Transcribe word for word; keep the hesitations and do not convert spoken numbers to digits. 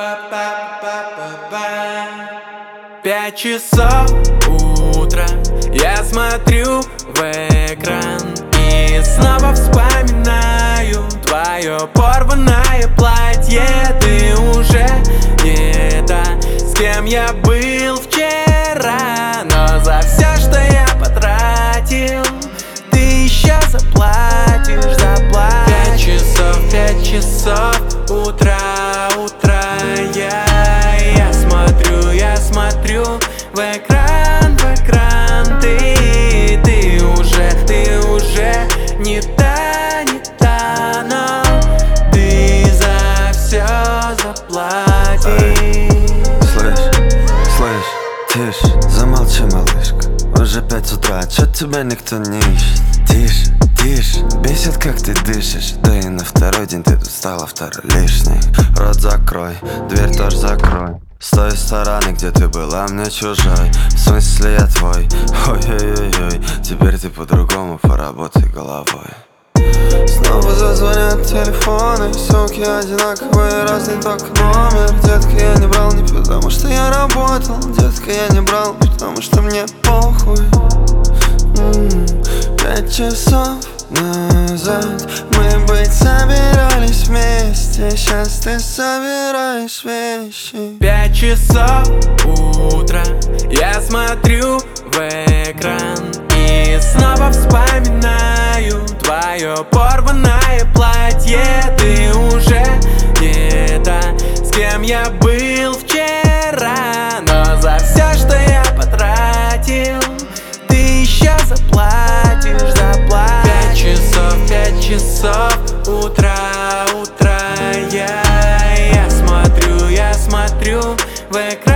Пять часов утра, я смотрю в экран и снова вспоминаю твое порванное платье. Ты уже не та, с кем я был вчера, но за все, что я потратил, ты еще заплатишь, заплатишь. Пять часов, пять часов утра, утра, я Я смотрю, я смотрю в экран, в экран. Ты, ты уже, ты уже не та, не та, но ты за все заплатишь. Слышь, слышь, тише, замолчи, малышка. Уже пять утра, чё тебя никто не ищет? Тише, тише, бесит, как ты дышишь. Да и на второй день ты тут стала второй лишней. Рот закрой, дверь тоже закрой. С той стороны, где ты была мне чужой. В смысле я твой, ой-ой-ой-ой. Теперь ты по-другому, поработай головой. Снова зазвонят телефоны, суки одинаковые, разный только номер. Детка, я не брал не потому, что я работал. Детка, я не брал, потому что мне похуй. М-м, Пять часов назад мы быть собирались вместе. Сейчас ты собираешь вещи. Пять часов утра, я смотрю в экран и снова вспоминаю твое порванное платье. Ты уже не та, с кем я был вчера, но за все, что я потратил, ты еще заплатишь, заплатишь. Пять часов, пять часов утра, утра, я Я смотрю, я смотрю в экран.